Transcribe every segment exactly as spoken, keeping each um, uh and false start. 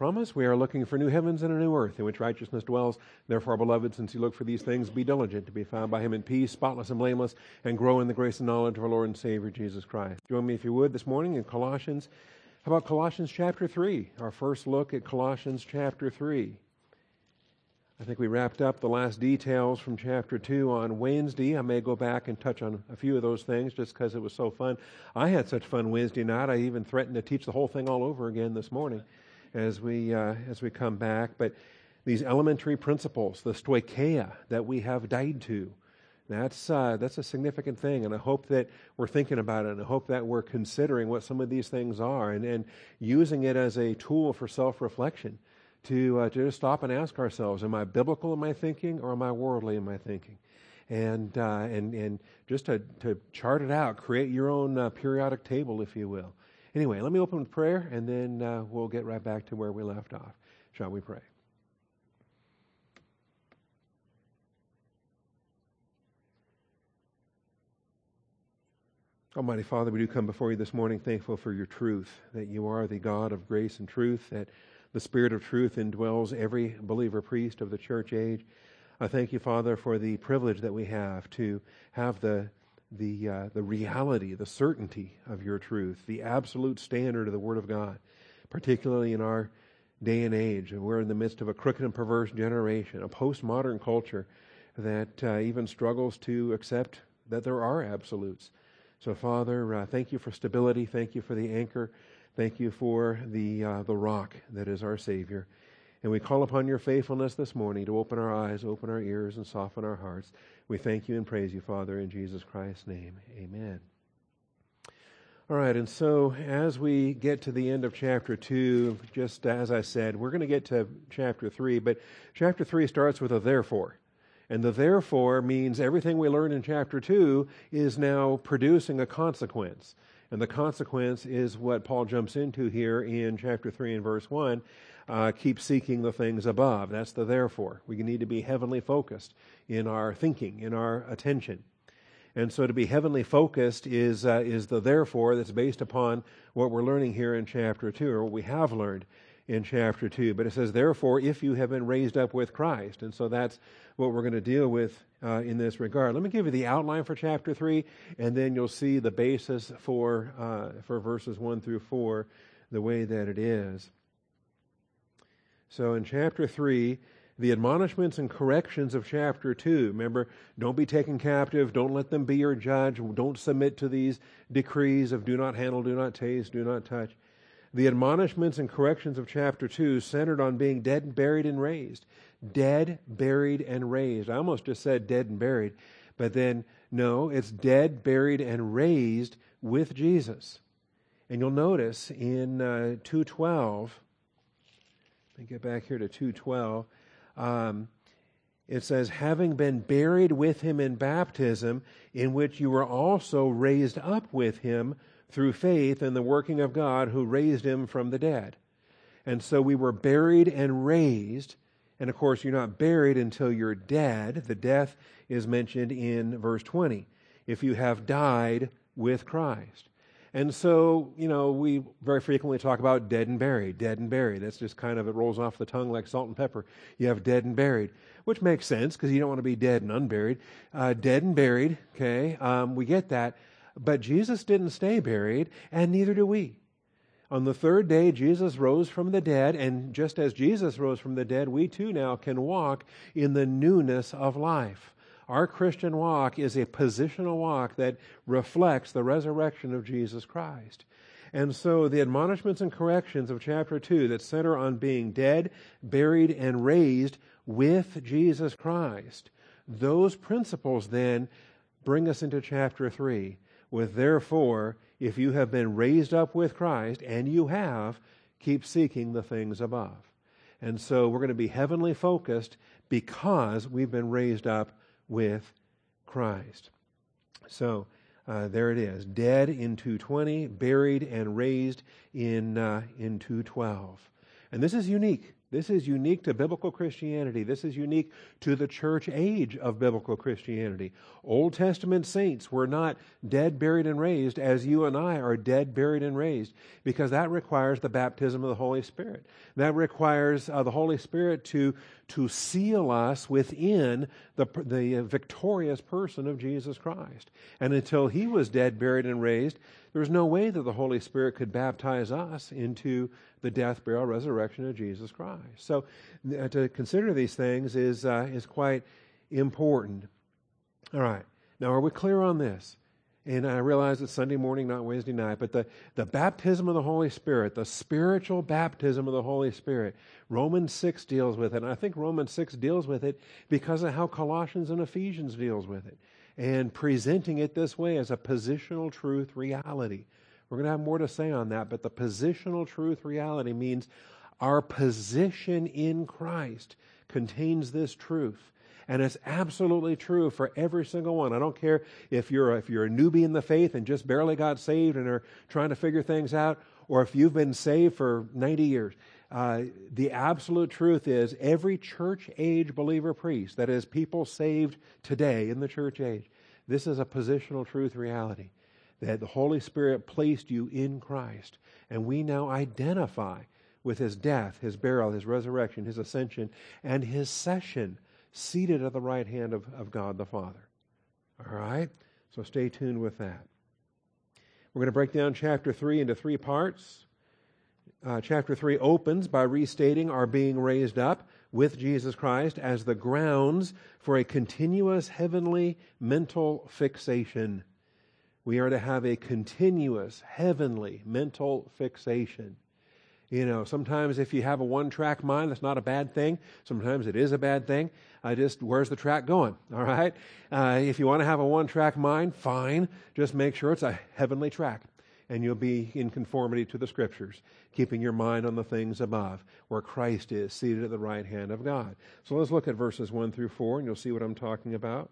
promise, we are looking for new heavens and a new earth in which righteousness dwells. Therefore, beloved, since you look for these things, be diligent to be found by him in peace, spotless and blameless, and grow in the grace and knowledge of our Lord and Savior, Jesus Christ. Join me, if you would, this morning in Colossians. How about Colossians chapter three? Our first look at Colossians chapter three. I think we wrapped up the last details from chapter two on Wednesday. I may go back and touch on a few of those things just because it was so fun. I had such fun Wednesday night, I even threatened to teach the whole thing all over again this morning as we uh, as we come back. But these elementary principles, the stoicheia that we have died to, that's uh, that's a significant thing. And I hope that we're thinking about it, and I hope that we're considering what some of these things are and, and using it as a tool for self-reflection. To, uh, to just stop and ask ourselves, am I biblical in my thinking or am I worldly in my thinking? And uh, and and just to, to chart it out, create your own uh, periodic table, if you will. Anyway, let me open with prayer, and then uh, we'll get right back to where we left off. Shall we pray? Almighty Father, we do come before you this morning thankful for your truth, that you are the God of grace and truth, that the Spirit of truth indwells every believer priest of the church age. I thank you, Father, for the privilege that we have to have the the uh, the reality, the certainty of your truth, the absolute standard of the Word of God, particularly in our day and age. And we're in the midst of a crooked and perverse generation, a postmodern culture that uh, even struggles to accept that there are absolutes. So, Father, uh, thank you for stability. Thank you for the anchor. Thank you for the uh, the rock that is our Savior. And we call upon your faithfulness this morning to open our eyes, open our ears, and soften our hearts. We thank you and praise you, Father, in Jesus Christ's name. Amen. All right, and so as we get to the end of chapter two, just as I said, we're going to get to chapter three, but chapter three starts with a therefore. And the therefore means everything we learned in chapter two is now producing a consequence. And the consequence is what Paul jumps into here in chapter three and verse one. Uh, keep seeking the things above. That's the therefore. We need to be heavenly focused in our thinking, in our attention. And so to be heavenly focused is uh, is the therefore that's based upon what we're learning here in chapter two, or what we have learned in chapter two. But it says, therefore, if you have been raised up with Christ. And so that's what we're going to deal with uh, in this regard. Let me give you the outline for chapter three, and then you'll see the basis for uh, for verses one through four, the way that it is. So in chapter three, the admonishments and corrections of chapter two. Remember, don't be taken captive. Don't let them be your judge. Don't submit to these decrees of do not handle, do not taste, do not touch. The admonishments and corrections of chapter two centered on being dead and buried and raised. Dead, buried, and raised. I almost just said dead and buried, but then, no, it's dead, buried, and raised with Jesus. And you'll notice in uh, two twelve, let me get back here to two twelve, um, it says, having been buried with him in baptism, in which you were also raised up with him through faith in the working of God who raised him from the dead. And so we were buried and raised. And of course, you're not buried until you're dead. The death is mentioned in verse twenty. If you have died with Christ. And so, you know, we very frequently talk about dead and buried, dead and buried. That's just kind of, it rolls off the tongue like salt and pepper. You have dead and buried, which makes sense because you don't want to be dead and unburied. Uh, dead and buried, okay, um, we get that. But Jesus didn't stay buried, and neither do we. On the third day, Jesus rose from the dead, and just as Jesus rose from the dead, we too now can walk in the newness of life. Our Christian walk is a positional walk that reflects the resurrection of Jesus Christ. And so the admonishments and corrections of chapter two that center on being dead, buried, and raised with Jesus Christ, those principles then bring us into chapter three. With therefore, if you have been raised up with Christ, and you have, keep seeking the things above. And so we're going to be heavenly focused because we've been raised up with Christ. So uh, there it is, dead in two twenty, buried and raised in uh, in two twelve. And this is unique. This is unique to biblical Christianity. This is unique to the church age of biblical Christianity. Old Testament saints were not dead, buried, and raised as you and I are dead, buried, and raised, because that requires the baptism of the Holy Spirit. That requires uh, the Holy Spirit to, to seal us within the, the victorious person of Jesus Christ. And until He was dead, buried, and raised, there was no way that the Holy Spirit could baptize us into the death, burial, resurrection of Jesus Christ. So uh, to consider these things is uh, is quite important. All right. Now, are we clear on this? And I realize it's Sunday morning, not Wednesday night, but the, the baptism of the Holy Spirit, the spiritual baptism of the Holy Spirit, Romans six deals with it. And I think Romans six deals with it because of how Colossians and Ephesians deals with it, and presenting it this way as a positional truth reality. We're going to have more to say on that, but the positional truth reality means our position in Christ contains this truth. And it's absolutely true for every single one. I don't care if you're, if you're a newbie in the faith and just barely got saved and are trying to figure things out, or if you've been saved for ninety years. Uh, the absolute truth is every church age believer priest, that is, people saved today in the church age, this is a positional truth reality, that the Holy Spirit placed you in Christ, and we now identify with His death, His burial, His resurrection, His ascension, and His session, seated at the right hand of, of God the Father. All right? So stay tuned with that. We're going to break down chapter three into three parts. Uh, chapter three opens by restating our being raised up with Jesus Christ as the grounds for a continuous heavenly mental fixation. We are to have a continuous heavenly mental fixation. You know, sometimes if you have a one-track mind, that's not a bad thing. Sometimes it is a bad thing. I just, where's the track going? All right? Uh, if you want to have a one-track mind, fine. Just make sure it's a heavenly track, and you'll be in conformity to the Scriptures, keeping your mind on the things above, where Christ is seated at the right hand of God. So let's look at verses one through four, and you'll see what I'm talking about.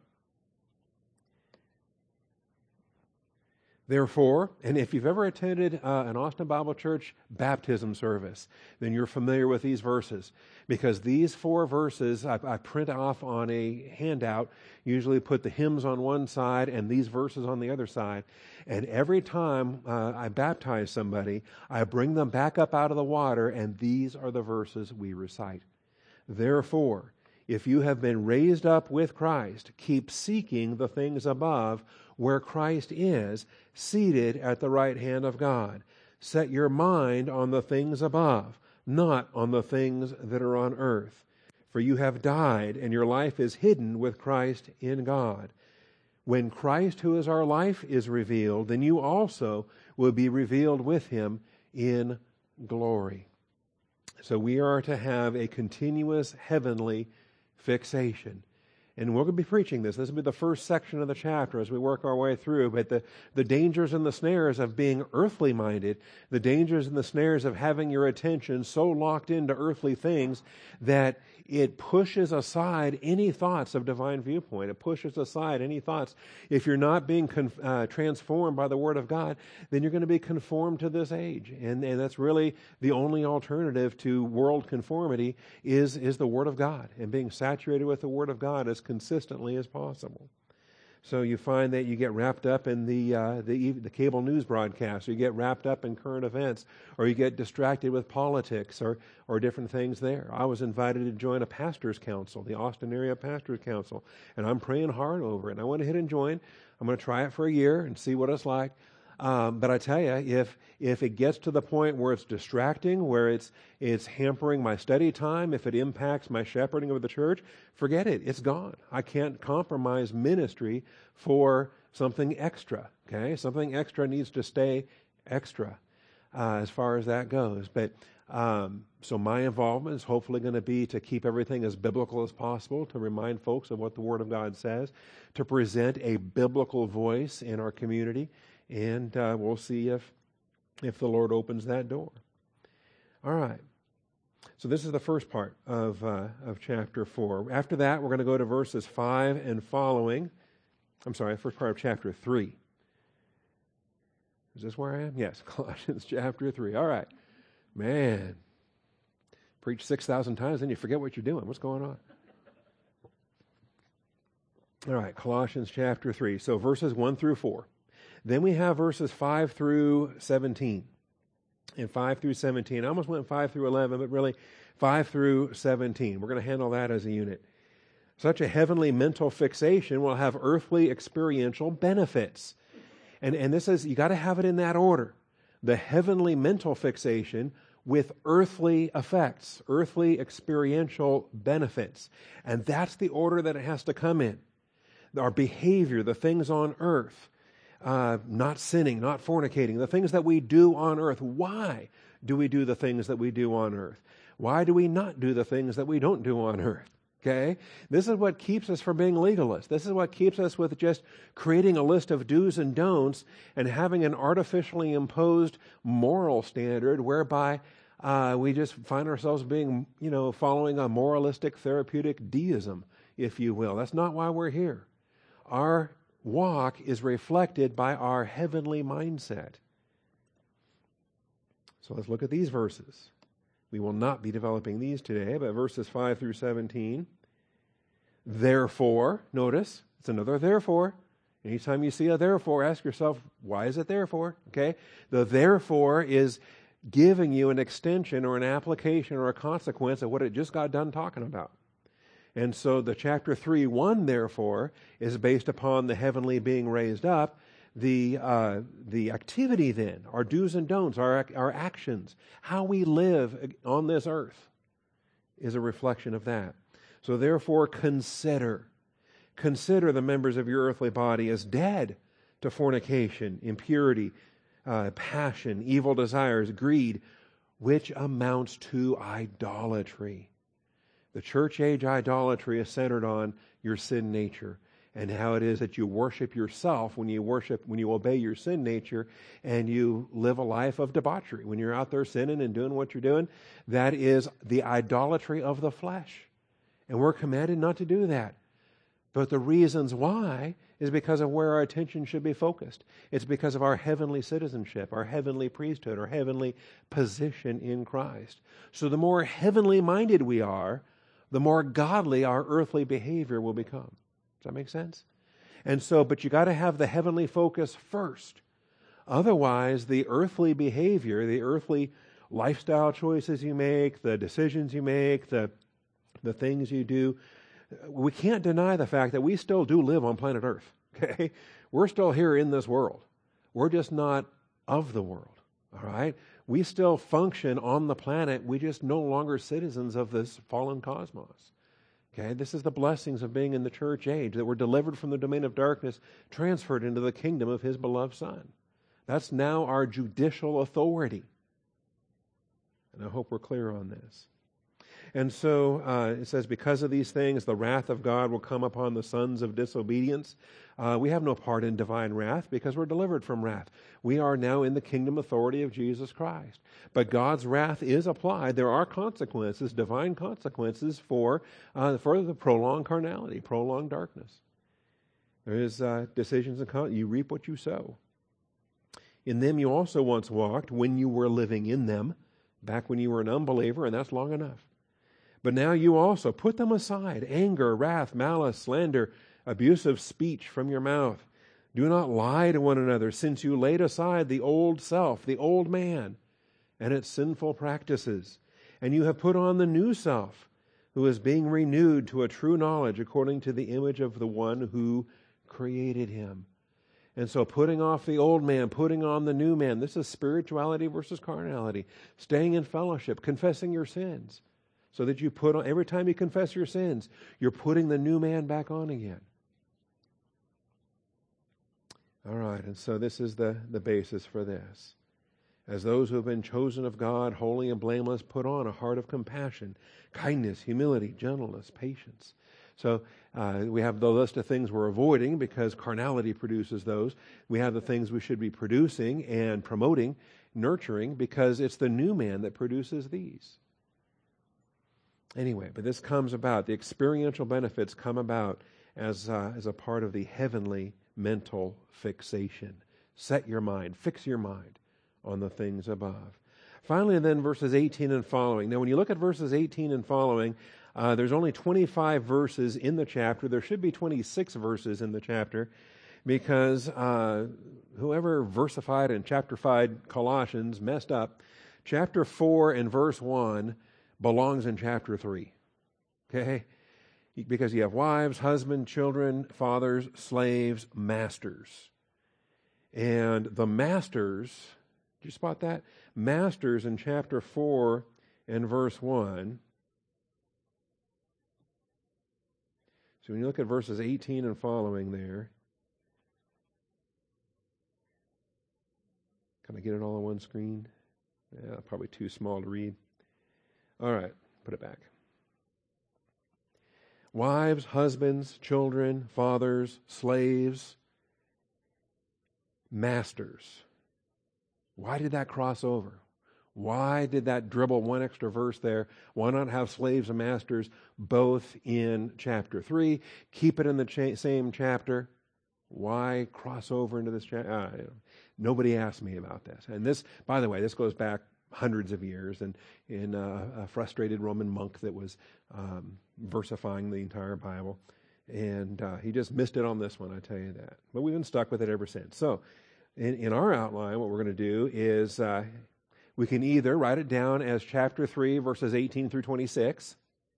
Therefore, and if you've ever attended uh, an Austin Bible Church baptism service, then you're familiar with these verses, because these four verses I, I print off on a handout, usually put the hymns on one side and these verses on the other side, and every time uh, I baptize somebody, I bring them back up out of the water, and these are the verses we recite. Therefore, if you have been raised up with Christ, keep seeking the things above, where Christ is, seated at the right hand of God. Set your mind on the things above, not on the things that are on earth. For you have died, and your life is hidden with Christ in God. When Christ, who is our life, is revealed, then you also will be revealed with Him in glory. So we are to have a continuous heavenly fixation. And we're going to be preaching this. This will be the first section of the chapter as we work our way through. But the, the dangers and the snares of being earthly minded, the dangers and the snares of having your attention so locked into earthly things that it pushes aside any thoughts of divine viewpoint. It pushes aside any thoughts. If you're not being con- uh, transformed by the Word of God, then you're going to be conformed to this age. And, and that's really the only alternative to world conformity is, is the Word of God, and being saturated with the Word of God as consistently as possible. So you find that you get wrapped up in the, uh, the the cable news broadcasts, or you get wrapped up in current events, or you get distracted with politics or, or different things there. I was invited to join a pastor's council, the Austin Area Pastor's Council, and I'm praying hard over it. And I went ahead and joined. I'm going to try it for a year and see what it's like. Um, but I tell you, if if it gets to the point where it's distracting, where it's it's hampering my study time, if it impacts my shepherding of the church, forget it. It's gone. I can't compromise ministry for something extra. Okay, something extra needs to stay extra uh, as far as that goes. But um, so my involvement is hopefully going to be to keep everything as biblical as possible, to remind folks of what the Word of God says, to present a biblical voice in our community. And uh, we'll see if if the Lord opens that door. All right. So this is the first part of uh, of chapter four. After that, we're going to go to verses five and following. I'm sorry, first part of chapter three. Is this where I am? Yes, Colossians chapter three. All right. Man, Preach six thousand times, then you forget what you're doing. What's going on? All right, Colossians chapter three. So verses one through four. Then we have verses five through seventeen. And five through seventeen. I almost went five through eleven, but really five through seventeen. We're going to handle that as a unit. Such a heavenly mental fixation will have earthly experiential benefits. And, and this is, you got to have it in that order. The heavenly mental fixation with earthly effects, earthly experiential benefits. And that's the order that it has to come in. Our behavior, the things on earth, uh, not sinning, not fornicating, the things that we do on earth. Why do we do the things that we do on earth? Why do we not do the things that we don't do on earth? Okay? This is what keeps us from being legalists. This is what keeps us with just creating a list of do's and don'ts and having an artificially imposed moral standard whereby uh, we just find ourselves being, you know, following a moralistic therapeutic deism, if you will. That's not why we're here. Our walk is reflected by our heavenly mindset. So let's look at these verses. We will not be developing these today, but verses five through seventeen. Therefore, notice, it's another therefore. Anytime you see a therefore, ask yourself, why is it therefore? Okay? The therefore is giving you an extension or an application or a consequence of what it just got done talking about. And so the chapter three, one, therefore, is based upon the heavenly being raised up. The uh, the activity then, our do's and don'ts, our our actions, how we live on this earth is a reflection of that. So therefore consider, consider the members of your earthly body as dead to fornication, impurity, uh, passion, evil desires, greed, which amounts to idolatry. The church age idolatry is centered on your sin nature and how it is that you worship yourself when you worship, when you obey your sin nature and you live a life of debauchery. When you're out there sinning and doing what you're doing, that is the idolatry of the flesh. And we're commanded not to do that. But the reasons why is because of where our attention should be focused. It's because of our heavenly citizenship, our heavenly priesthood, our heavenly position in Christ. So the more heavenly minded we are, the more godly our earthly behavior will become. Does that make sense? And so, but you got to have the heavenly focus first. Otherwise, the earthly behavior, the earthly lifestyle choices you make, the decisions you make, the, the things you do, we can't deny the fact that we still do live on planet Earth. Okay? We're still here in this world. We're just not of the world. All right? We still function on the planet. We just no longer citizens of this fallen cosmos. Okay, this is the blessings of being in the church age, that we're delivered from the domain of darkness, transferred into the kingdom of His beloved Son. That's now our judicial authority. And I hope we're clear on this. And so uh, it says, because of these things, the wrath of God will come upon the sons of disobedience. Uh, we have no part in divine wrath because we're delivered from wrath. We are now in the kingdom authority of Jesus Christ. But God's wrath is applied. There are consequences, divine consequences for, uh, for the prolonged carnality, prolonged darkness. There is uh, decisions and con- you reap what you sow. In them you also once walked when you were living in them, back when you were an unbeliever, and that's long enough. But now you also put them aside, anger, wrath, malice, slander, abusive speech from your mouth. Do not lie to one another, since you laid aside the old self, the old man, and its sinful practices. And you have put on the new self, who is being renewed to a true knowledge according to the image of the one who created him. And so putting off the old man, putting on the new man, this is spirituality versus carnality. Staying in fellowship, confessing your sins. So that you put on, every time you confess your sins, you're putting the new man back on again. All right, and so this is the, the basis for this. As those who have been chosen of God, holy and blameless, put on a heart of compassion, kindness, humility, gentleness, patience. So uh, we have the list of things we're avoiding because carnality produces those. We have the things we should be producing and promoting, nurturing, because it's the new man that produces these. Anyway, but this comes about, the experiential benefits come about as, uh, as a part of the heavenly mental fixation. Set your mind, fix your mind on the things above. Finally, then, verses eighteen and following. Now, when you look at verses eighteen and following, uh, there's only twenty-five verses in the chapter. There should be twenty-six verses in the chapter, because uh, whoever versified and chapterified Colossians messed up. Chapter four and verse one belongs in chapter three. Okay? Because you have wives, husbands, children, fathers, slaves, masters. And the masters, did you spot that? Masters in chapter four and verse one. So when you look at verses eighteen and following there, can I get it all on one screen? Yeah, probably too small to read. All right, put it back. Wives, husbands, children, fathers, slaves, masters. Why did that cross over? Why did that dribble one extra verse there? Why not have slaves and masters both in chapter three? Keep it in the cha- same chapter. Why cross over into this chapter? Uh, nobody asked me about this. And this, by the way, this goes back hundreds of years, and in uh, a frustrated Roman monk that was um, versifying the entire Bible, and uh, he just missed it on this one, I tell you that. But we've been stuck with it ever since. So, in, in our outline, what we're going to do is uh, we can either write it down as chapter three, verses eighteen through twenty-six.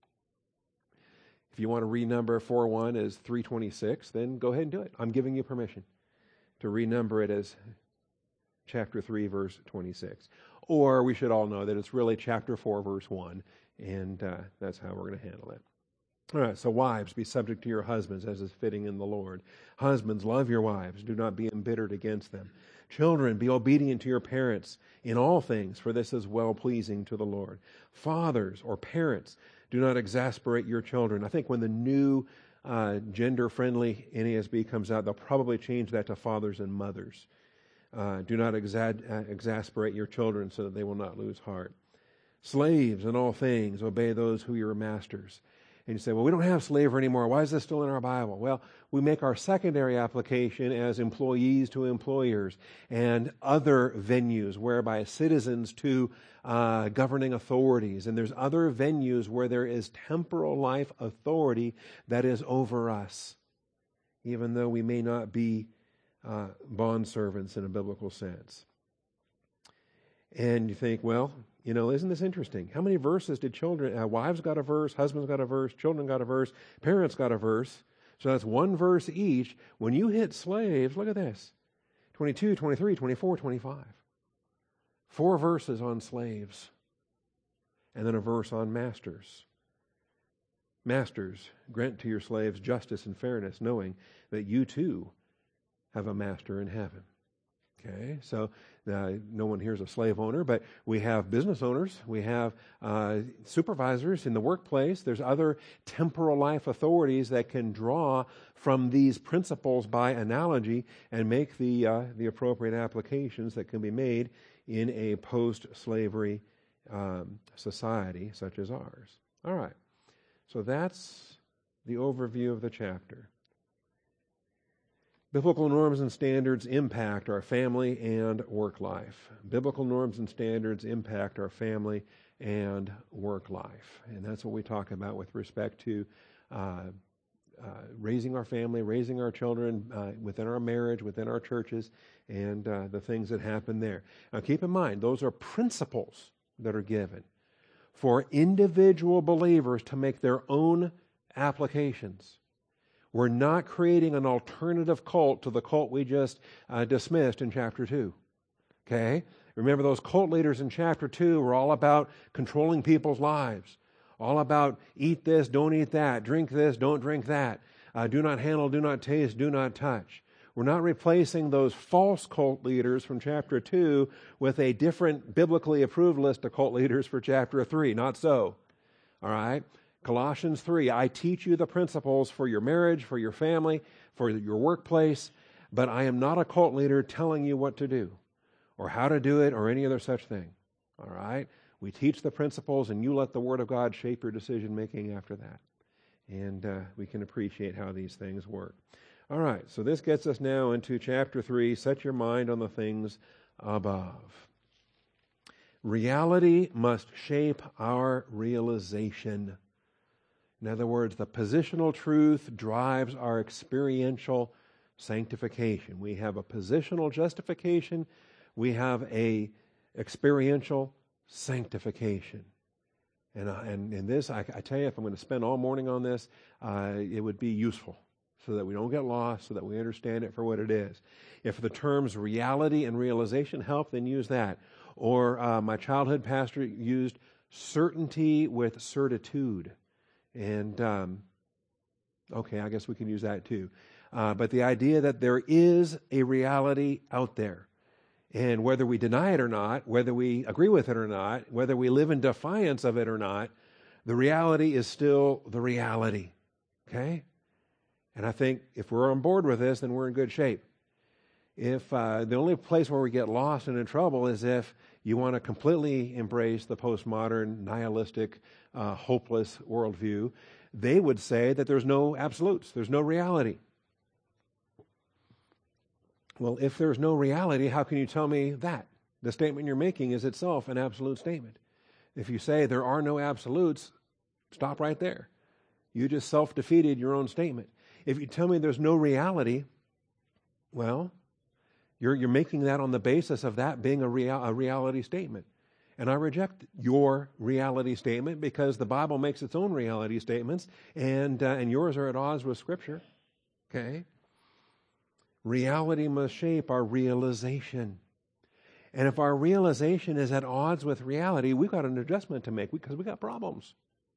If you want to renumber four one as three twenty-six, then go ahead and do it. I'm giving you permission to renumber it as chapter three, verse twenty-six. Or we should all know that it's really chapter four, verse one, and uh, that's how we're going to handle it. All right, so wives, be subject to your husbands as is fitting in the Lord. Husbands, love your wives. Do not be embittered against them. Children, be obedient to your parents in all things, for this is well-pleasing to the Lord. Fathers or parents, do not exasperate your children. I think when the new uh, gender-friendly N A S B comes out, they'll probably change that to fathers and mothers. Uh, do not exa- uh, exasperate your children so that they will not lose heart. Slaves, in all things, obey those who are your masters. And you say, well, we don't have slavery anymore. Why is this still in our Bible? Well, we make our secondary application as employees to employers and other venues whereby citizens to uh, governing authorities. And there's other venues where there is temporal life authority that is over us, even though we may not be uh, bondservants in a biblical sense. And you think, well, you know, isn't this interesting? How many verses did children, uh, wives got a verse, husbands got a verse, children got a verse, parents got a verse? So that's one verse each. When you hit slaves, look at this. twenty-two, twenty-three, twenty-four, twenty-five. Four verses on slaves. And then a verse on masters. Masters, grant to your slaves justice and fairness, knowing that you too have a master in heaven. Okay, so uh, no one here is a slave owner, but we have business owners, we have uh, supervisors in the workplace. There's other temporal life authorities that can draw from these principles by analogy and make the uh, the appropriate applications that can be made in a post-slavery um, society such as ours. All right, so that's the overview of the chapter. Biblical norms and standards impact our family and work life. Biblical norms and standards impact our family and work life. And that's what we talk about with respect to uh, uh, raising our family, raising our children uh, within our marriage, within our churches, and uh, the things that happen there. Now keep in mind, those are principles that are given for individual believers to make their own applications. We're not creating an alternative cult to the cult we just uh, dismissed in chapter two. Okay? Remember, those cult leaders in chapter two were all about controlling people's lives. All about eat this, don't eat that, drink this, don't drink that, uh, do not handle, do not taste, do not touch. We're not replacing those false cult leaders from chapter two with a different biblically approved list of cult leaders for chapter three. Not so. All right? Colossians three, I teach you the principles for your marriage, for your family, for your workplace, but I am not a cult leader telling you what to do or how to do it or any other such thing. All right? We teach the principles and you let the Word of God shape your decision making after that. And uh, we can appreciate how these things work. All right, so this gets us now into chapter three, set your mind on the things above. Reality must shape our realization. In other words, the positional truth drives our experiential sanctification. We have a positional justification. We have a experiential sanctification. And, uh, and in this, I, I tell you, if I'm going to spend all morning on this, uh, it would be useful so that we don't get lost, so that we understand it for what it is. If the terms reality and realization help, then use that. Or uh, my childhood pastor used certainty with certitude. And, um, okay, I guess we can use that too. Uh, but the idea that there is a reality out there. And whether we deny it or not, whether we agree with it or not, whether we live in defiance of it or not, the reality is still the reality. Okay? And I think if we're on board with this, then we're in good shape. If uh, the only place where we get lost and in trouble is if you want to completely embrace the postmodern, nihilistic, uh, hopeless worldview, they would say that there's no absolutes, there's no reality. Well, if there's no reality, how can you tell me that? The statement you're making is itself an absolute statement. If you say there are no absolutes, stop right there. You just self-defeated your own statement. If you tell me there's no reality, well, you're, you're making that on the basis of that being a, real, a reality statement. And I reject your reality statement because the Bible makes its own reality statements, and uh, and yours are at odds with Scripture. Okay? Reality must shape our realization. And if our realization is at odds with reality, we've got an adjustment to make because we've got problems.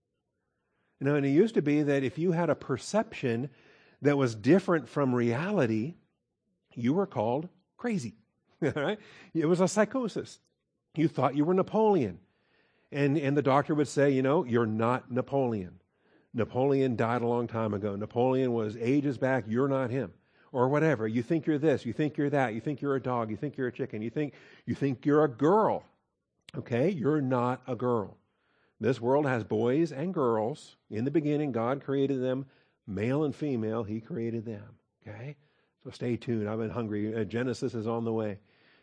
You know, and it used to be that if you had a perception that was different from reality, you were called crazy. Right? It was a psychosis. You thought you were Napoleon. And, and the doctor would say, you know, you're not Napoleon. Napoleon died a long time ago. Napoleon was ages back. You're not him. Or whatever. You think you're this, you think you're that, you think you're a dog, you think you're a chicken, you think you think you're a girl. Okay? You're not a girl. This world has boys and girls. In the beginning, God created them, male and female, He created them. Okay? So stay tuned. I've been hungry. Uh, Genesis is on the way.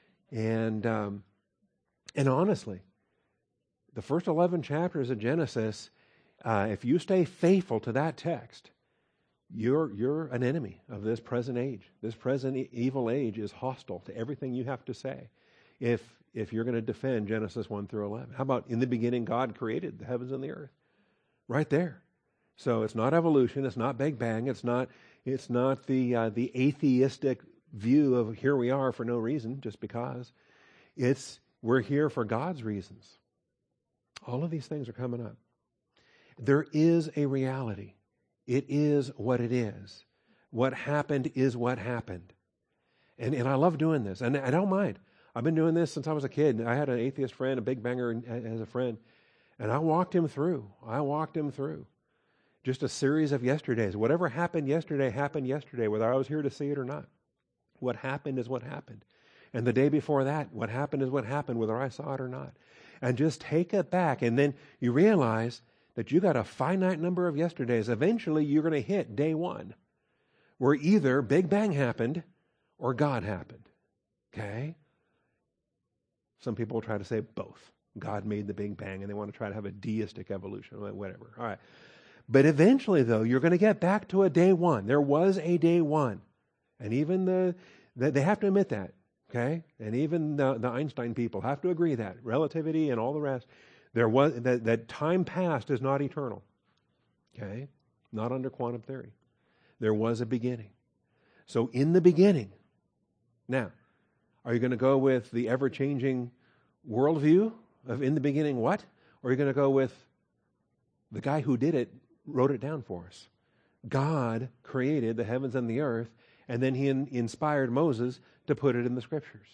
And um, and honestly, the first eleven chapters of Genesis, uh, if you stay faithful to that text, You're you're an enemy of this present age. This present e- evil age is hostile to everything you have to say if if you're going to defend Genesis one through eleven. How about in the beginning God created the heavens and the earth? Right there. So it's not evolution, it's not Big Bang, it's not it's not the uh, the atheistic view of here we are for no reason, just because. It's we're here for God's reasons. All of these things are coming up. There is a reality. It is what it is. What happened is what happened. And and I love doing this. And I don't mind. I've been doing this since I was a kid. I had an atheist friend, a Big Banger as a friend. And I walked him through. I walked him through. Just a series of yesterdays. Whatever happened yesterday happened yesterday, whether I was here to see it or not. What happened is what happened. And the day before that, what happened is what happened, whether I saw it or not. And just take it back. And then you realize that you got a finite number of yesterdays. Eventually, you're going to hit day one, where either Big Bang happened or God happened. Okay? Some people try to say both. God made the Big Bang, and they want to try to have a deistic evolution, whatever. All right. But eventually, though, you're going to get back to a day one. There was a day one. And even the, the they have to admit that. Okay? And even the, the Einstein people have to agree that. Relativity and all the rest. There was that, that time past is not eternal. Okay? Not under quantum theory. There was a beginning. So in the beginning, now, are you going to go with the ever-changing worldview of in the beginning what? Or are you going to go with the guy who did it, wrote it down for us? God created the heavens and the earth, and then He in, inspired Moses to put it in the Scriptures.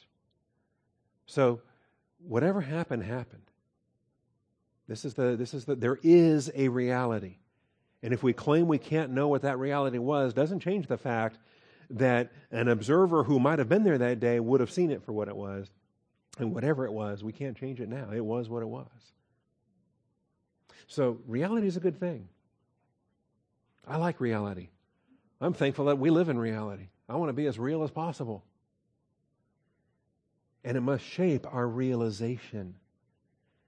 So whatever happened, happened. This is the, this is the, there is a reality. And if we claim we can't know what that reality was, doesn't change the fact that an observer who might have been there that day would have seen it for what it was. And whatever it was, we can't change it now. It was what it was. So reality is a good thing. I like reality. I'm thankful that we live in reality. I want to be as real as possible. And it must shape our realization.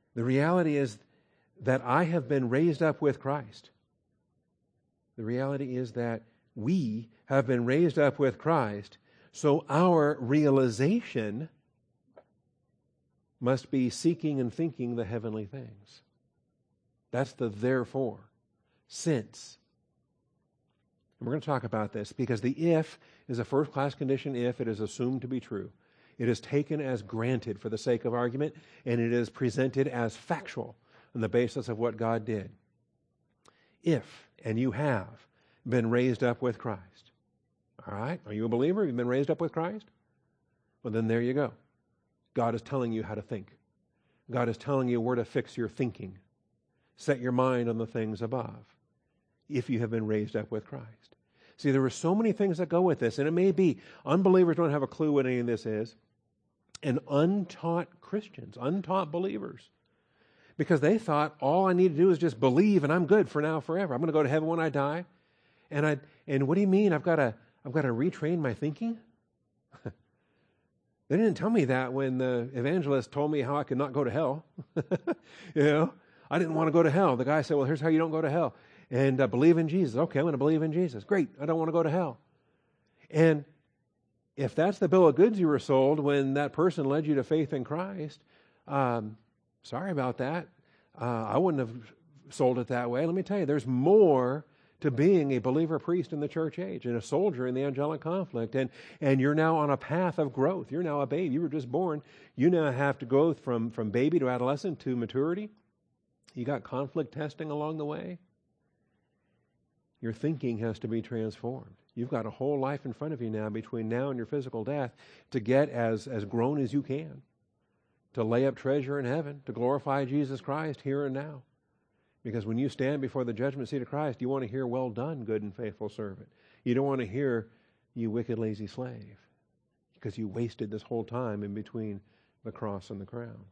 The reality is that I have been raised up with Christ. The reality is that we have been raised up with Christ, so our realization must be seeking and thinking the heavenly things. That's the therefore, since. And we're going to talk about this because the if is a first-class condition if. It is assumed to be true. It is taken as granted for the sake of argument, and it is presented as factual on the basis of what God did. If, and you have, been raised up with Christ. All right? Are you a believer? You've been raised up with Christ? Well, then there you go. God is telling you how to think. God is telling you where to fix your thinking. Set your mind on the things above, if you have been raised up with Christ. See, there are so many things that go with this, and it may be unbelievers don't have a clue what any of this is, and untaught Christians, untaught believers, because they thought all I need to do is just believe and I'm good for now, forever. I'm going to go to heaven when I die. And I and what do you mean I've got to I've got to retrain my thinking? They didn't tell me that when the evangelist told me how I could not go to hell. You know, I didn't want to go to hell. The guy said, well, here's how you don't go to hell. And uh, believe in Jesus. Okay, I'm going to believe in Jesus. Great, I don't want to go to hell. And if that's the bill of goods you were sold when that person led you to faith in Christ, um, sorry about that. Uh, I wouldn't have sold it that way. Let me tell you, there's more to being a believer priest in the church age and a soldier in the angelic conflict. And, and you're now on a path of growth. You're now a babe. You were just born. You now have to go from, from baby to adolescent to maturity. You got conflict testing along the way. Your thinking has to be transformed. You've got a whole life in front of you now between now and your physical death to get as, as grown as you can, to lay up treasure in heaven, to glorify Jesus Christ here and now. Because when you stand before the judgment seat of Christ, you want to hear, well done, good and faithful servant. You don't want to hear, you wicked, lazy slave, because you wasted this whole time in between the cross and the crown.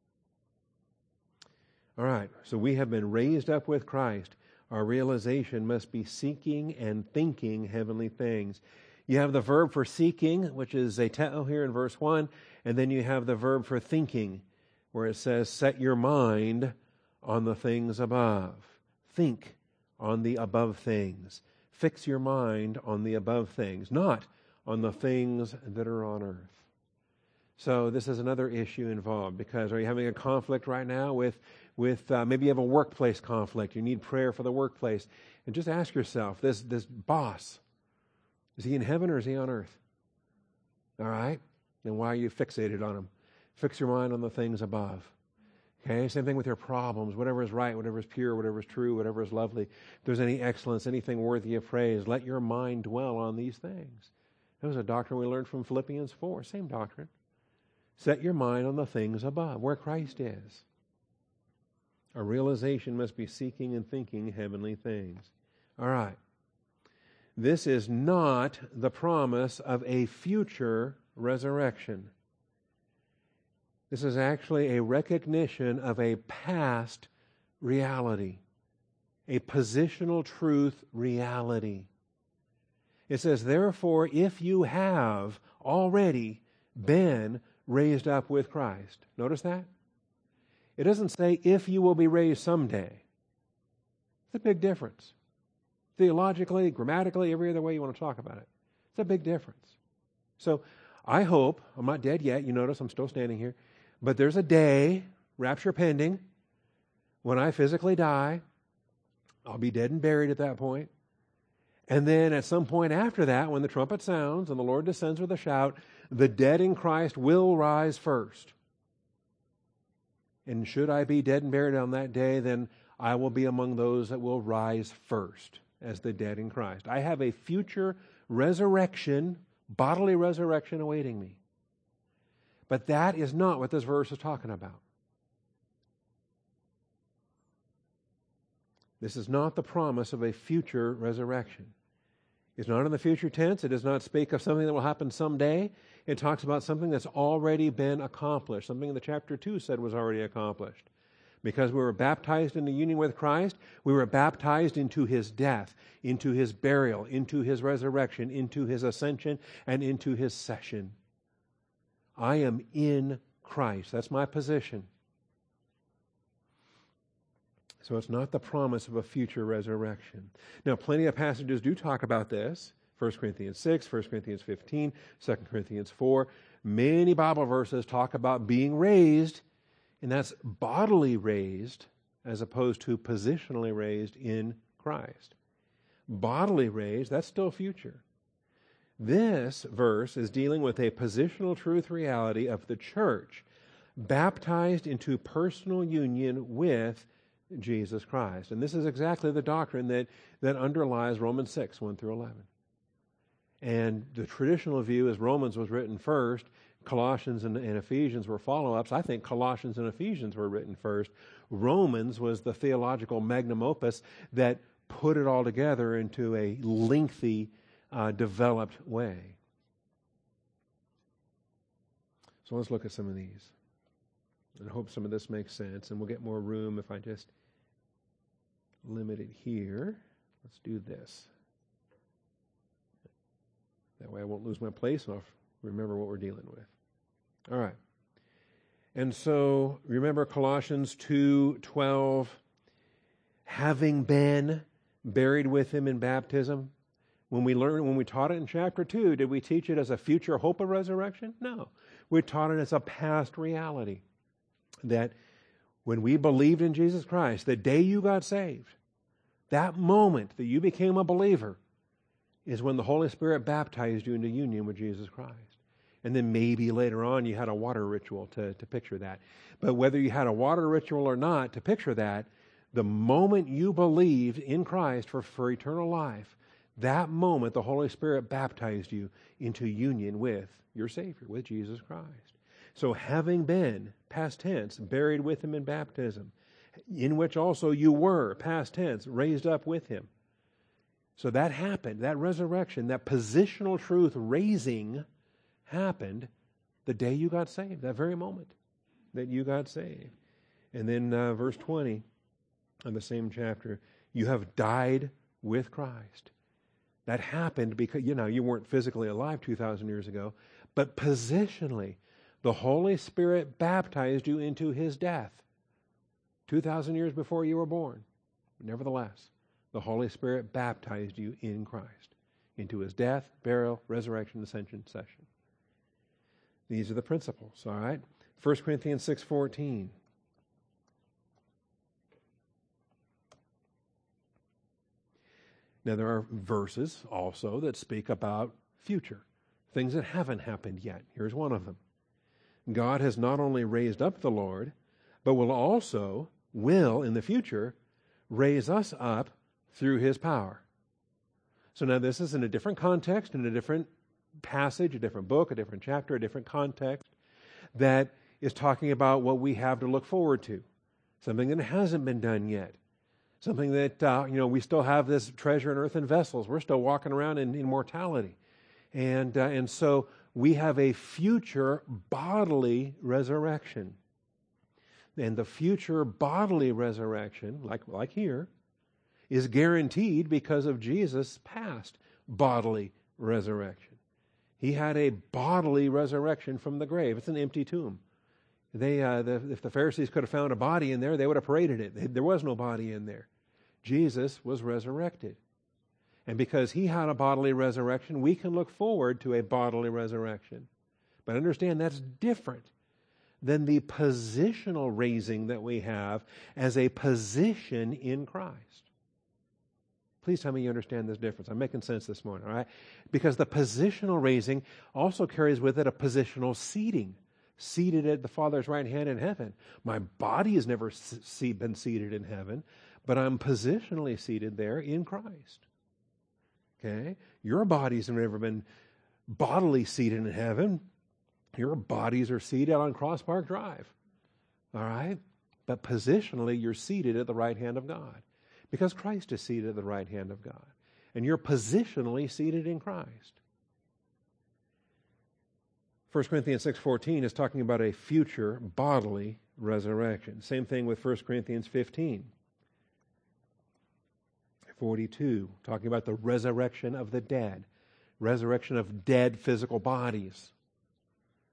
All right, so we have been raised up with Christ. Our realization must be seeking and thinking heavenly things. You have the verb for seeking, which is zeteo here in verse one, and then you have the verb for thinking, where it says, set your mind on the things above. Think on the above things. Fix your mind on the above things, not on the things that are on earth. So this is another issue involved, because are you having a conflict right now with, with uh, maybe you have a workplace conflict. You need prayer for the workplace. And just ask yourself, this, this boss, is he in heaven or is he on earth? All right? And why are you fixated on him? Fix your mind on the things above. Okay, same thing with your problems. Whatever is right, whatever is pure, whatever is true, whatever is lovely. If there's any excellence, anything worthy of praise, let your mind dwell on these things. That was a doctrine we learned from Philippians four. Same doctrine. Set your mind on the things above, where Christ is. Our realization must be seeking and thinking heavenly things. All right. This is not the promise of a future resurrection. This is actually a recognition of a past reality, a positional truth reality. It says, therefore, if you have already been raised up with Christ. Notice that? It doesn't say if you will be raised someday. It's a big difference. Theologically, grammatically, every other way you want to talk about it. It's a big difference. So I hope, I'm not dead yet, you notice I'm still standing here, but there's a day, rapture pending, when I physically die. I'll be dead and buried at that point. And then at some point after that, when the trumpet sounds and the Lord descends with a shout, the dead in Christ will rise first. And should I be dead and buried on that day, then I will be among those that will rise first as the dead in Christ. I have a future resurrection, bodily resurrection awaiting me. But that is not what this verse is talking about. This is not the promise of a future resurrection. It's not in the future tense. It does not speak of something that will happen someday. It talks about something that's already been accomplished, something that chapter two said was already accomplished. Because we were baptized in the union with Christ, we were baptized into His death, into His burial, into His resurrection, into His ascension, and into His session. I am in Christ. That's my position. So it's not the promise of a future resurrection. Now, plenty of passages do talk about this. First Corinthians six, First Corinthians fifteen, Second Corinthians four. Many Bible verses talk about being raised, and that's bodily raised as opposed to positionally raised in Christ. Bodily raised, that's still future. This verse is dealing with a positional truth reality of the church baptized into personal union with Jesus Christ. And this is exactly the doctrine that, that underlies Romans six, one through eleven. And the traditional view is Romans was written first, Colossians and, and Ephesians were follow-ups. I think Colossians and Ephesians were written first. Romans was the theological magnum opus that put it all together into a lengthy, uh, developed way. So let's look at some of these. And I hope some of this makes sense, and we'll get more room if I just limit it here. Let's do this. That way I won't lose my place and I'll remember what we're dealing with. All right. And so remember Colossians two twelve, having been buried with him in baptism. When we learned, when we taught it in chapter two, did we teach it as a future hope of resurrection? No. We taught it as a past reality. That when we believed in Jesus Christ, the day you got saved, that moment that you became a believer is when the Holy Spirit baptized you into union with Jesus Christ. And then maybe later on you had a water ritual to, to picture that. But whether you had a water ritual or not to picture that, the moment you believed in Christ for, for eternal life, that moment the Holy Spirit baptized you into union with your Savior, with Jesus Christ. So having been, past tense, buried with him in baptism, in which also you were, past tense, raised up with him. So that happened, that resurrection, that positional truth raising happened the day you got saved, that very moment that you got saved. And then uh, verse twenty of the same chapter, you have died with Christ. That happened because, you know, you weren't physically alive two thousand years ago, but positionally, the Holy Spirit baptized you into his death two thousand years before you were born. Nevertheless, the Holy Spirit baptized you in Christ into his death, burial, resurrection, ascension, session. These are the principles, all right? First Corinthians six fourteen. Now, there are verses also that speak about future, things that haven't happened yet. Here's one of them. God has not only raised up the Lord, but will also, will in the future, raise us up through his power. So now this is in a different context, in a different passage, a different book, a different chapter, a different context, that is talking about what we have to look forward to, something that hasn't been done yet, something that, uh, you know, we still have this treasure in earthen vessels. We're still walking around in immortality. And, uh, and so we have a future bodily resurrection. And the future bodily resurrection, like, like here, is guaranteed because of Jesus' past bodily resurrection. He had a bodily resurrection from the grave. It's an empty tomb. They, uh, the, if the Pharisees could have found a body in there, they would have paraded it. There was no body in there. Jesus was resurrected. And because he had a bodily resurrection, we can look forward to a bodily resurrection. But understand that's different than the positional raising that we have as a position in Christ. Please tell me you understand this difference. I'm making sense this morning, all right? Because the positional raising also carries with it a positional seating. Seated at the Father's right hand in heaven. My body has never see, been seated in heaven, but I'm positionally seated there in Christ. Okay? Your bodies have never been bodily seated in heaven. Your bodies are seated on Cross Park Drive. All right? But positionally, you're seated at the right hand of God. Because Christ is seated at the right hand of God. And you're positionally seated in Christ. First Corinthians six fourteen is talking about a future bodily resurrection. Same thing with First Corinthians fifteen. forty-two, talking about the resurrection of the dead. Resurrection of dead physical bodies.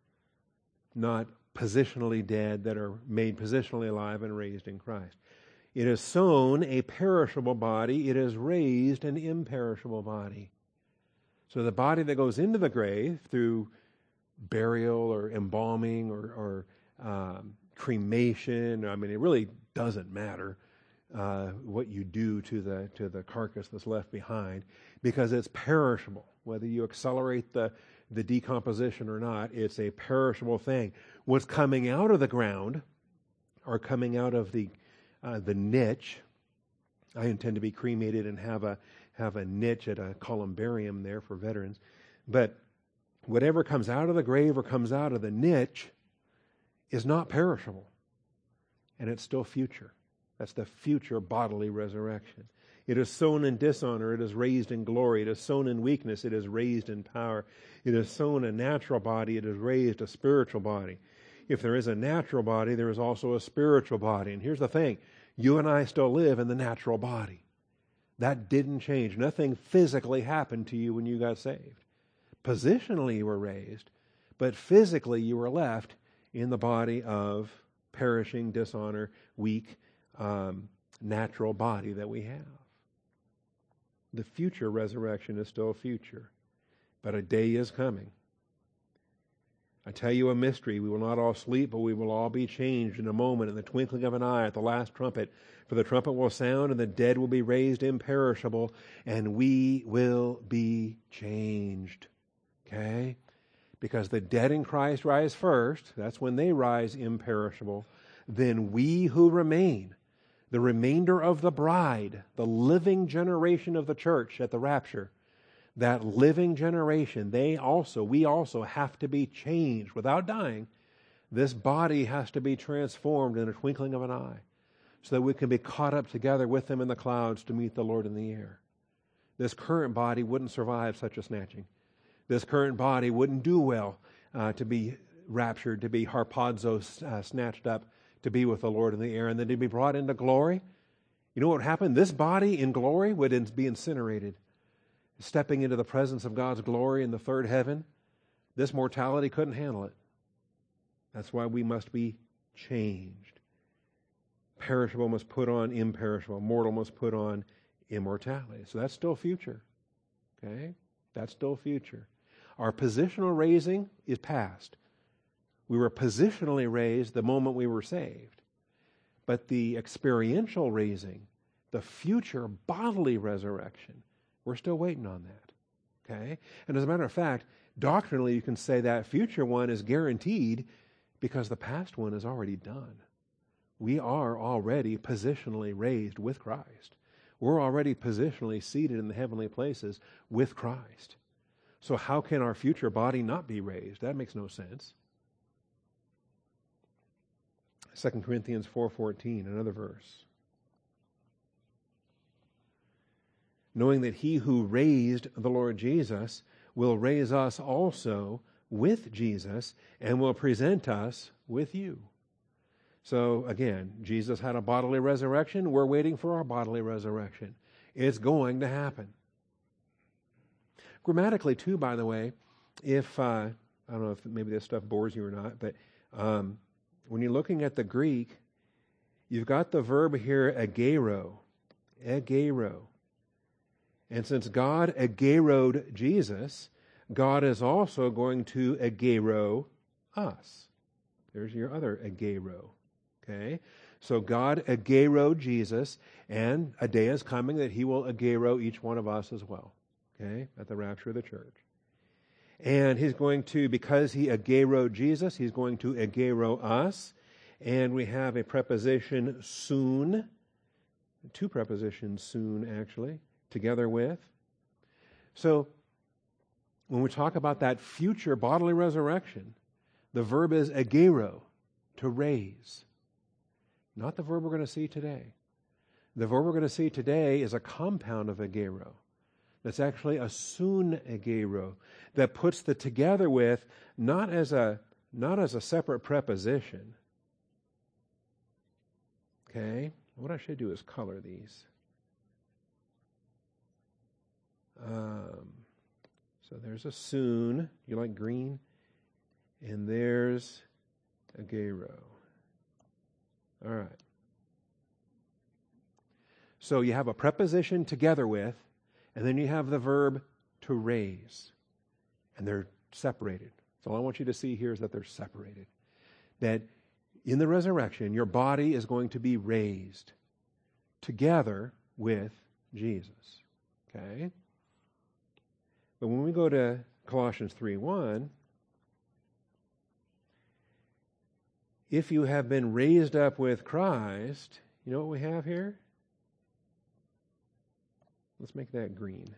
Not positionally dead that are made positionally alive and raised in Christ. It is sown a perishable body. It is raised an imperishable body. So the body that goes into the grave through burial or embalming or, or um, cremation, I mean, it really doesn't matter uh, what you do to the to the carcass that's left behind, because it's perishable. Whether you accelerate the the decomposition or not, it's a perishable thing. What's coming out of the ground, or coming out of the uh, the niche, I intend to be cremated and have a have a niche at a columbarium there for veterans. But whatever comes out of the grave or comes out of the niche is not perishable, and it's still future. That's the future bodily resurrection. It is sown in dishonor, it is raised in glory. It is sown in weakness, it is raised in power. It is sown a natural body, it is raised a spiritual body. If there is a natural body, there is also a spiritual body. And here's the thing, you and I still live in the natural body. That didn't change. Nothing physically happened to you when you got saved. Positionally you were raised, but physically you were left in the body of perishing, dishonor, weak, um, natural body that we have. The future resurrection is still future, but a day is coming. I tell you a mystery. We will not all sleep, but we will all be changed in a moment, in the twinkling of an eye, at the last trumpet. For the trumpet will sound, and the dead will be raised imperishable, and we will be changed. Okay? Because the dead in Christ rise first. That's when they rise imperishable. Then we who remain, the remainder of the bride, the living generation of the church at the rapture, that living generation, they also, we also have to be changed without dying. This body has to be transformed in a twinkling of an eye so that we can be caught up together with them in the clouds to meet the Lord in the air. This current body wouldn't survive such a snatching. This current body wouldn't do well uh, to be raptured, to be harpazo, uh, snatched up, to be with the Lord in the air, and then to be brought into glory. You know what would happen? This body in glory would be incinerated. Stepping into the presence of God's glory in the third heaven, this mortality couldn't handle it. That's why we must be changed. Perishable must put on imperishable. Mortal must put on immortality. So that's still future. Okay? That's still future. Our positional raising is past. We were positionally raised the moment we were saved. But the experiential raising, the future bodily resurrection, we're still waiting on that. Okay? And as a matter of fact, doctrinally you can say that future one is guaranteed because the past one is already done. We are already positionally raised with Christ. We're already positionally seated in the heavenly places with Christ. So how can our future body not be raised? That makes no sense. Second Corinthians four fourteen, another verse. Knowing that he who raised the Lord Jesus will raise us also with Jesus and will present us with you. So again, Jesus had a bodily resurrection. We're waiting for our bodily resurrection. It's going to happen. Grammatically, too, by the way, if, uh, I don't know if maybe this stuff bores you or not, but um, when you're looking at the Greek, you've got the verb here, agero, agero. And since God ageroed Jesus, God is also going to agero us. There's your other agero. Okay? So God ageroed Jesus, and a day is coming that he will agero each one of us as well. Okay? At the rapture of the church. And he's going to, because he ageroed Jesus, he's going to agero us. And we have a preposition soon, two prepositions soon actually, together with. So when we talk about that future bodily resurrection, the verb is agero, to raise. Not the verb we're going to see today. The verb we're going to see today is a compound of agero. That's actually a soon agero that puts the together with not as a not as a separate preposition. Okay? What I should do is color these. Um, so there's a soon. You like green? And there's agero. All right. So you have a preposition together with, and then you have the verb to raise. And they're separated. So all I want you to see here is that they're separated. That in the resurrection, your body is going to be raised together with Jesus. Okay? But when we go to Colossians three one, if you have been raised up with Christ, you know what we have here? Let's make that green.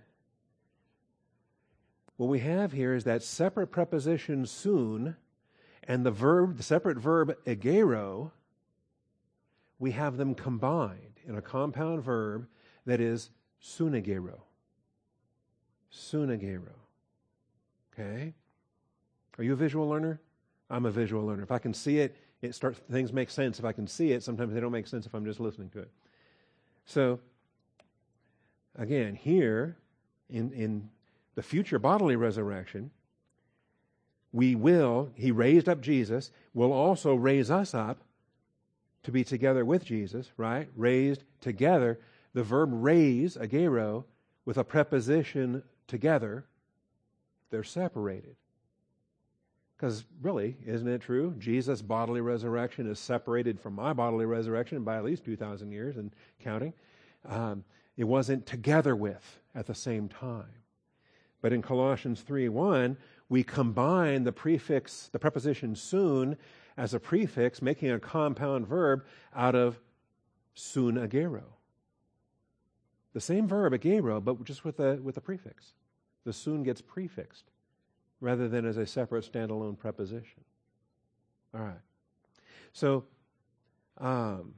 What we have here is that separate preposition soon and the verb, the separate verb egero, we have them combined in a compound verb that is sunegero. Sunegero. Okay? Are you a visual learner? I'm a visual learner. If I can see it, it starts, things make sense. If I can see it, sometimes they don't make sense if I'm just listening to it. So, again, here in, in the future bodily resurrection, we will, he raised up Jesus, will also raise us up to be together with Jesus, right? Raised together. The verb raise, agero, with a preposition together, they're separated. Because really, isn't it true? Jesus' bodily resurrection is separated from my bodily resurrection by at least two thousand years and counting. Um, it wasn't together with at the same time. But in Colossians three one, we combine the prefix, the preposition soon, as a prefix, making a compound verb out of sun agero. The same verb, agero, but just with a, with a prefix. The soon gets prefixed rather than as a separate standalone preposition. All right. So, um,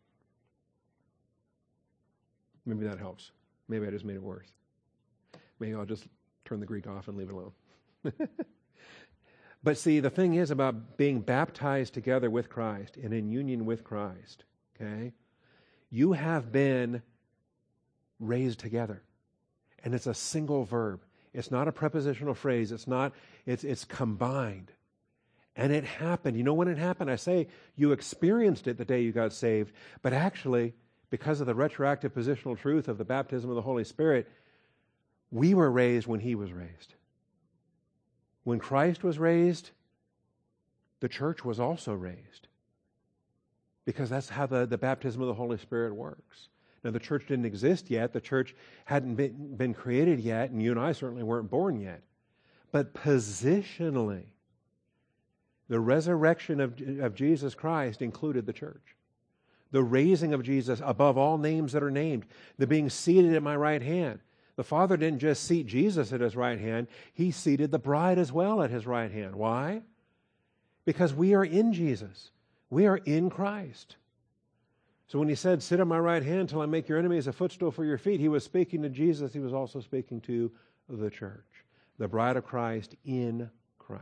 maybe that helps. Maybe I just made it worse. Maybe I'll just turn the Greek off and leave it alone. But see, the thing is about being baptized together with Christ and in union with Christ, okay? You have been raised together. And it's a single verb. It's not a prepositional phrase. It's not, it's, it's combined. And it happened. You know when it happened? I say you experienced it the day you got saved, but actually, because of the retroactive positional truth of the baptism of the Holy Spirit, we were raised when he was raised. When Christ was raised, the church was also raised. Because that's how the, the baptism of the Holy Spirit works. Now, the church didn't exist yet. The church hadn't been, been created yet, and you and I certainly weren't born yet. But positionally, the resurrection of, of Jesus Christ included the church. The raising of Jesus above all names that are named. The being seated at my right hand. The Father didn't just seat Jesus at his right hand. He seated the bride as well at his right hand. Why? Because we are in Jesus. We are in Christ. So when he said, sit on my right hand till I make your enemies a footstool for your feet, he was speaking to Jesus. He was also speaking to the church, the bride of Christ in Christ.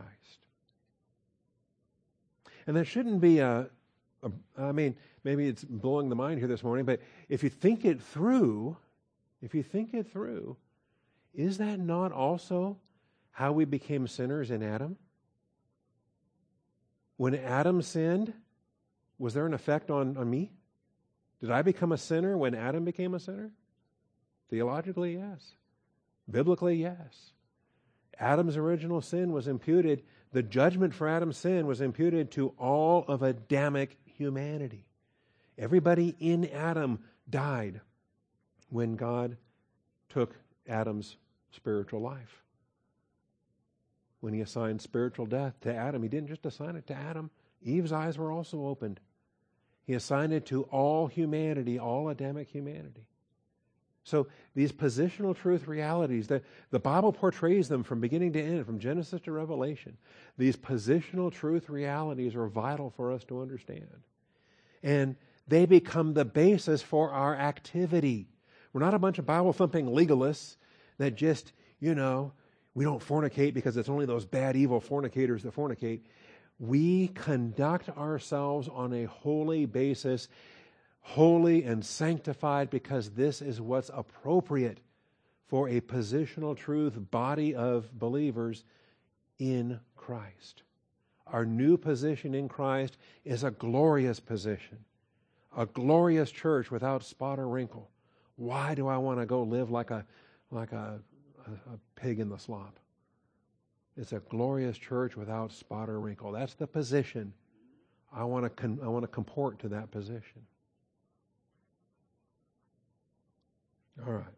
And that shouldn't be a, a, I mean, maybe it's blowing the mind here this morning, but if you think it through, if you think it through, is that not also how we became sinners in Adam? When Adam sinned, was there an effect on, on me? Did I become a sinner when Adam became a sinner? Theologically, yes. Biblically, yes. Adam's original sin was imputed, the judgment for Adam's sin was imputed to all of Adamic humanity. Everybody in Adam died when God took Adam's spiritual life. When he assigned spiritual death to Adam, he didn't just assign it to Adam. Eve's eyes were also opened. He assigned it to all humanity, all Adamic humanity. So these positional truth realities, the, the Bible portrays them from beginning to end, from Genesis to Revelation. These positional truth realities are vital for us to understand. And they become the basis for our activity. We're not a bunch of Bible-thumping legalists that just, you know, we don't fornicate because it's only those bad, evil fornicators that fornicate. We conduct ourselves on a holy basis, holy and sanctified, because this is what's appropriate for a positional truth body of believers in Christ. Our new position in Christ is a glorious position, a glorious church without spot or wrinkle, Why do I want to go live like a like a, a, a pig in the slop? It's a glorious church without spot or wrinkle. That's the position. I want to con- I want to comport to that position. All right.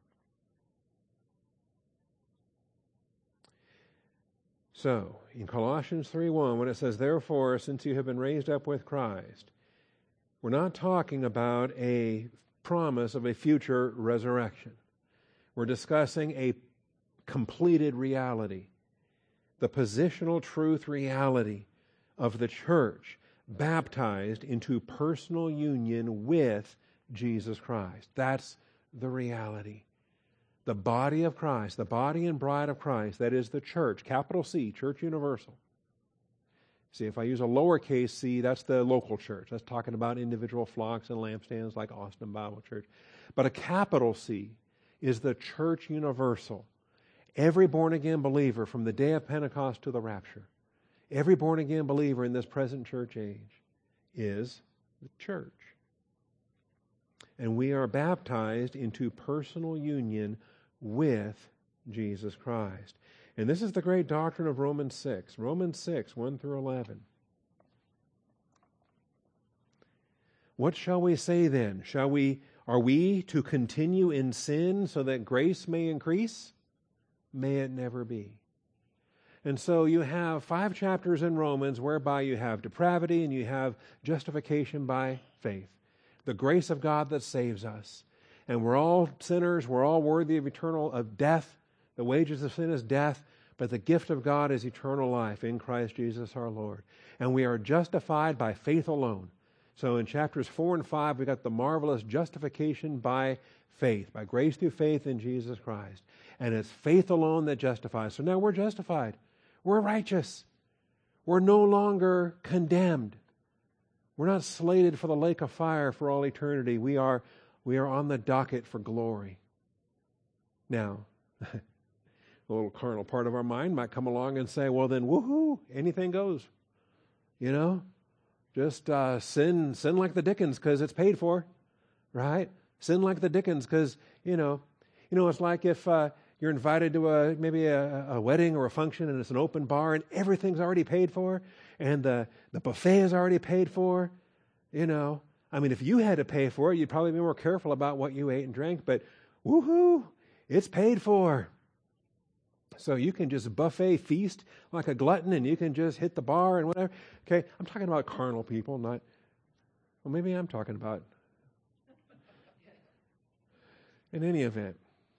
So, in Colossians three one, when it says, therefore, since you have been raised up with Christ, we're not talking about a promise of a future resurrection. We're discussing a completed reality, the positional truth reality of the church baptized into personal union with Jesus Christ. That's the reality. The body of Christ, the body and bride of Christ, that is the church, capital C, Church Universal. See, if I use a lowercase c, that's the local church. That's talking about individual flocks and lampstands like Austin Bible Church. But a capital C is the Church Universal. Every born-again believer from the day of Pentecost to the rapture, every born-again believer in this present church age is the church. And we are baptized into personal union with Jesus Christ. And this is the great doctrine of Romans six. Romans six, one through eleven. What shall we say then? Shall we, are we to continue in sin so that grace may increase? May it never be. And so you have five chapters in Romans whereby you have depravity and you have justification by faith. The grace of God that saves us. And we're all sinners. We're all worthy of eternal of death. The wages of sin is death, but the gift of God is eternal life in Christ Jesus our Lord. And we are justified by faith alone. So in chapters four and five, we got the marvelous justification by faith, by grace through faith in Jesus Christ. And it's faith alone that justifies. So now we're justified. We're righteous. We're no longer condemned. We're not slated for the lake of fire for all eternity. We are, we are on the docket for glory. Now, a little carnal part of our mind might come along and say, well then, woohoo, anything goes. You know, just uh, sin, sin like the dickens because it's paid for, right? Sin like the dickens because, you know, you know, it's like if uh, you're invited to a maybe a, a wedding or a function and it's an open bar and everything's already paid for and the, the buffet is already paid for, you know. I mean, if you had to pay for it, you'd probably be more careful about what you ate and drank, but woohoo, it's paid for. So you can just buffet feast like a glutton and you can just hit the bar and whatever. Okay, I'm talking about carnal people, not, well, maybe I'm talking about, in any event.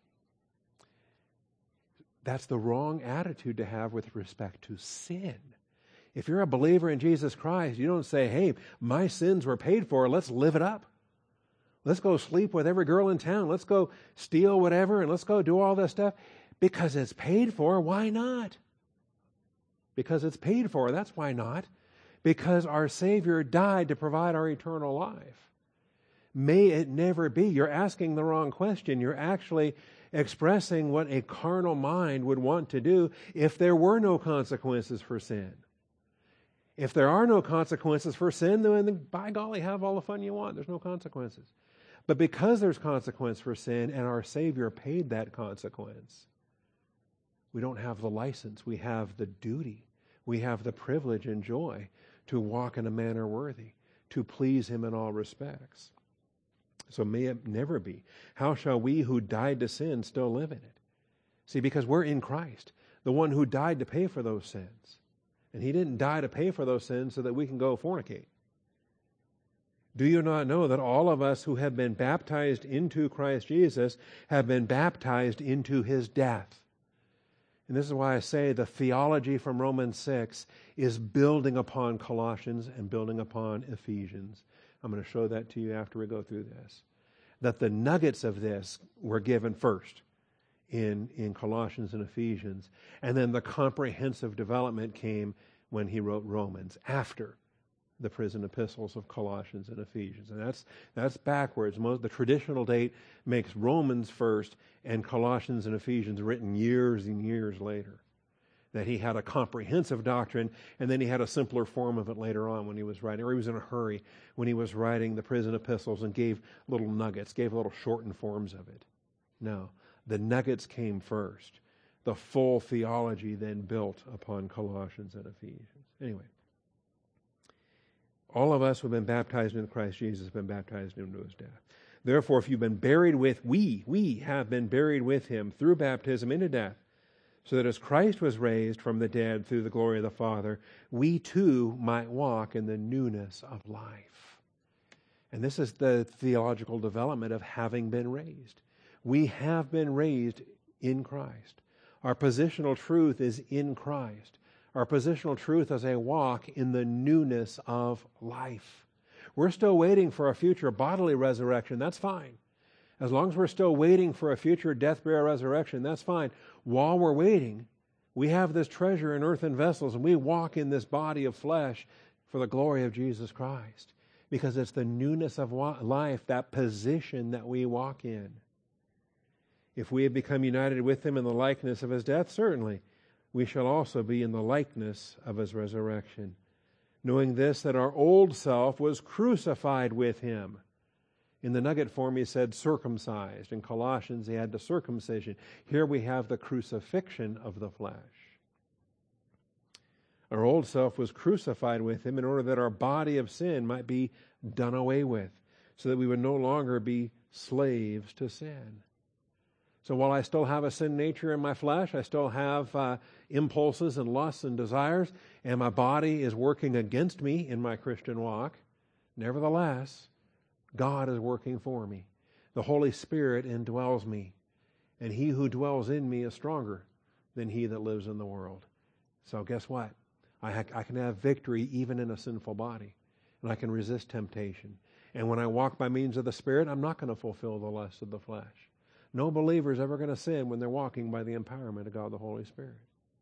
That's the wrong attitude to have with respect to sin. If you're a believer in Jesus Christ, you don't say, hey, my sins were paid for, let's live it up. Let's go sleep with every girl in town. Let's go steal whatever and let's go do all this stuff. Because it's paid for, why not? Because it's paid for, that's why not. Because our Savior died to provide our eternal life. May it never be. You're asking the wrong question. You're actually expressing what a carnal mind would want to do if there were no consequences for sin. If there are no consequences for sin, then by golly, have all the fun you want. There's no consequences. But because there's consequence for sin and our Savior paid that consequence, we don't have the license. We have the duty. We have the privilege and joy to walk in a manner worthy, to please Him in all respects. So may it never be. How shall we who died to sin still live in it? See, because we're in Christ, the one who died to pay for those sins. And He didn't die to pay for those sins so that we can go fornicate. Do you not know that all of us who have been baptized into Christ Jesus have been baptized into His death? And this is why I say the theology from Romans six is building upon Colossians and building upon Ephesians. I'm going to show that to you after we go through this. That the nuggets of this were given first in, in Colossians and Ephesians. And then the comprehensive development came when he wrote Romans, after the prison epistles of Colossians and Ephesians. And that's that's backwards. Most, the traditional date makes Romans first and Colossians and Ephesians written years and years later. that he had a comprehensive doctrine, and then he had a simpler form of it later on when he was writing, or he was in a hurry when he was writing the prison epistles and gave little nuggets, gave little shortened forms of it. No, the nuggets came first. The full theology then built upon Colossians and Ephesians. Anyway, all of us who have been baptized into Christ Jesus have been baptized into his death. Therefore, if you've been buried with, we, we have been buried with him through baptism into death, so that as Christ was raised from the dead through the glory of the Father, we too might walk in the newness of life. And this is the theological development of having been raised. We have been raised in Christ. Our positional truth is in Christ. Our positional truth is a walk in the newness of life. We're still waiting for a future bodily resurrection. That's fine. As long as we're still waiting for a future death, burial, resurrection, that's fine. While we're waiting, we have this treasure in earthen vessels, and we walk in this body of flesh for the glory of Jesus Christ, because it's the newness of life, that position that we walk in. If we have become united with him in the likeness of his death, certainly we shall also be in the likeness of his resurrection, knowing this, that our old self was crucified with him. In the nugget form, he said circumcised. In Colossians, he had the circumcision. Here we have the crucifixion of the flesh. Our old self was crucified with him in order that our body of sin might be done away with, so that we would no longer be slaves to sin. So while I still have a sin nature in my flesh, I still have uh, impulses and lusts and desires, and my body is working against me in my Christian walk, nevertheless, God is working for me. The Holy Spirit indwells me, and he who dwells in me is stronger than he that lives in the world. So guess what? I, ha- I can have victory even in a sinful body, and I can resist temptation. And when I walk by means of the Spirit, I'm not going to fulfill the lusts of the flesh. No believer is ever going to sin when they're walking by the empowerment of God the Holy Spirit.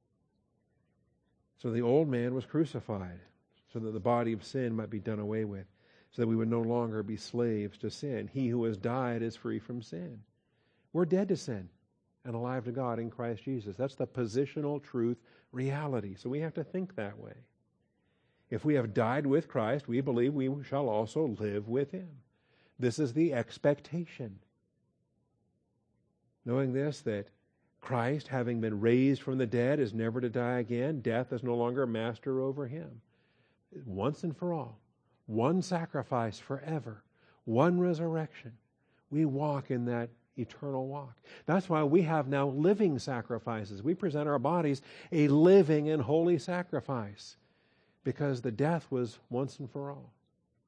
So the old man was crucified so that the body of sin might be done away with, so that we would no longer be slaves to sin. He who has died is free from sin. We're dead to sin and alive to God in Christ Jesus. That's the positional truth reality. So we have to think that way. If we have died with Christ, we believe we shall also live with him. This is the expectation. Knowing this, that Christ, having been raised from the dead, is never to die again. Death is no longer master over him. Once and for all. One sacrifice forever. One resurrection. We walk in that eternal walk. That's why we have now living sacrifices. We present our bodies a living and holy sacrifice, because the death was once and for all.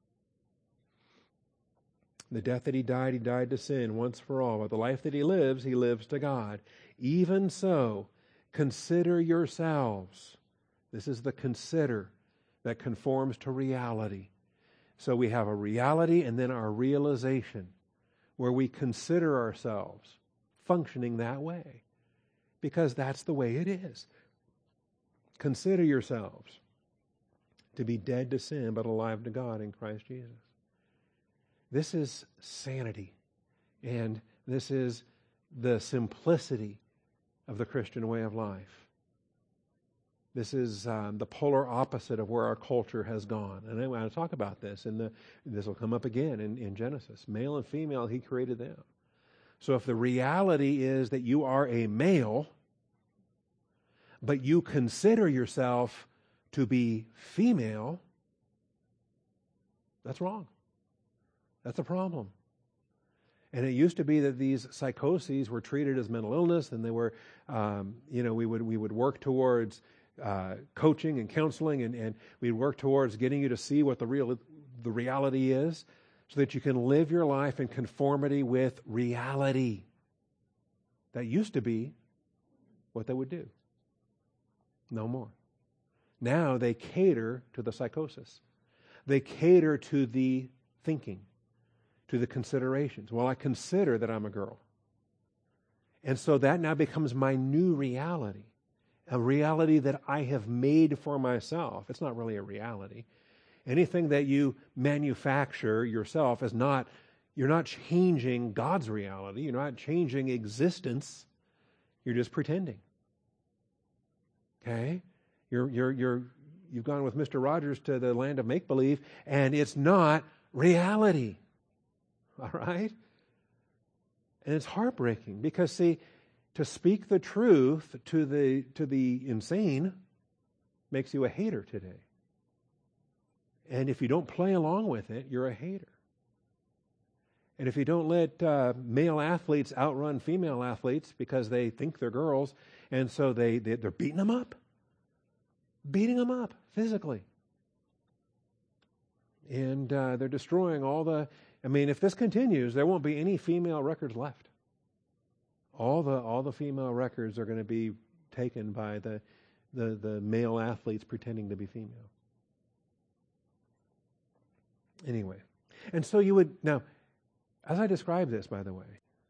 The death that he died, he died to sin once for all. But the life that he lives, he lives to God. Even so, consider yourselves. This is the consider that conforms to reality. So we have a reality and then our realization, where we consider ourselves functioning that way, because that's the way it is. Consider yourselves to be dead to sin, but alive to God in Christ Jesus. This is sanity, and this is the simplicity of the Christian way of life. This is um, the polar opposite of where our culture has gone. And I want to talk about this, and this will come up again in, in Genesis. Male and female, he created them. So if the reality is that you are a male, but you consider yourself to be female, that's wrong. That's a problem. And it used to be that these psychoses were treated as mental illness, and they were, um, you know, we would we would work towards uh, coaching and counseling, and, and we'd work towards getting you to see what the real the reality is, so that you can live your life in conformity with reality. That used to be what they would do. No more. Now they cater to the psychosis. They cater to the thinking, to the considerations. Well, I consider that I'm a girl. And so that now becomes my new reality, a reality that I have made for myself. It's not really a reality. Anything that you manufacture yourself is not, you're not changing God's reality. You're not changing existence. You're just pretending. Okay? You're, you're, you're, you've gone with Mister Rogers to the land of make-believe, and it's not reality. All right? And it's heartbreaking because, see, to speak the truth to the, to the insane makes you a hater today. And if you don't play along with it, you're a hater. And if you don't let uh, male athletes outrun female athletes because they think they're girls, and so they, they, they're beating them up. Beating them up physically. And uh, they're destroying all the... I mean, if this continues, there won't be any female records left. All the all the female records are going to be taken by the, the, the male athletes pretending to be female. Anyway. And so you would... Now, as I describe this, by the way,